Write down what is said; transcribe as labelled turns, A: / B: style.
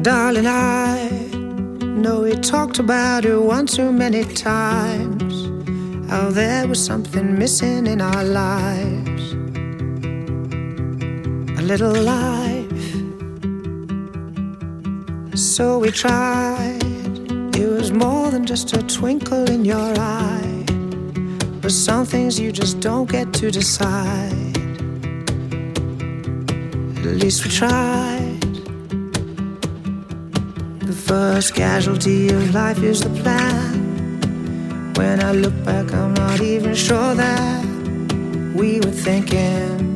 A: darling, I know we talked about it one too many times, how there was something missing in our lives. A little life. So we tried. It was more than just a twinkle in your eye, but some things you just don't get to decide. At least we tried. The first casualty of life is the plan. When I look back, I'm not even sure that we were thinking